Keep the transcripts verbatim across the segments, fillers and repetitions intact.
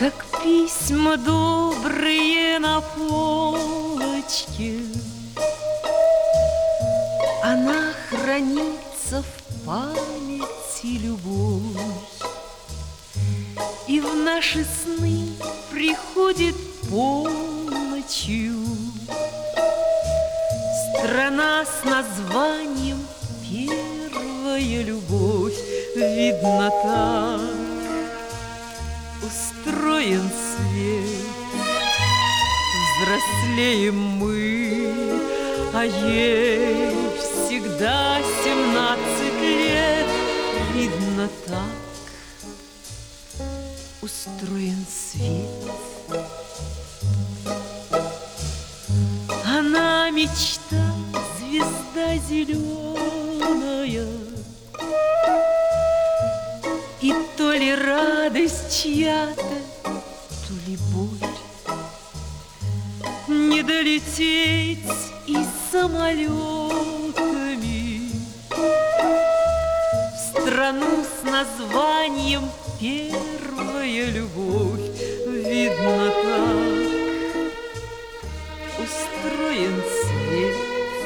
Как письма добрые на полочке, она хранится в памяти любовь, и в наши сны приходит полночью страна с названием «Первая любовь». Видно, так устроен свет. Взрослеем мы, а ей всегда семнадцать лет. Видно, так устроен свет. Она мечта, звезда зеленая, и то ли радость чья-то, то ли боль. Не долететь и самолетами в страну с названием «Первая любовь». Видно, так устроен свет.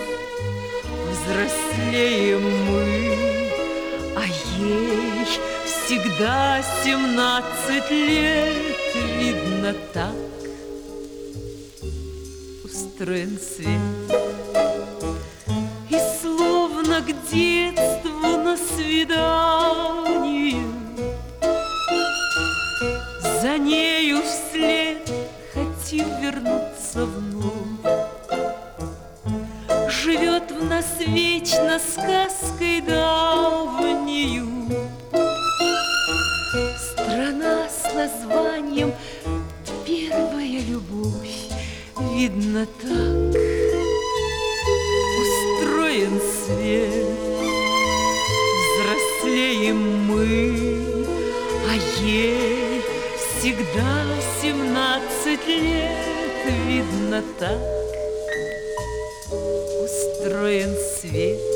Взрослеем мы, а ей всегда семнадцать лет. Видно, так устроен свет. И словно к детству на свидание за нею вслед хотим вернуться вновь. Живет в нас вечно сказкой давнею страна с названием «Первая любовь». Видно, так устроен свет. Взрослеем мы, а ей всегда семнадцать лет. Видно, так устроен свет.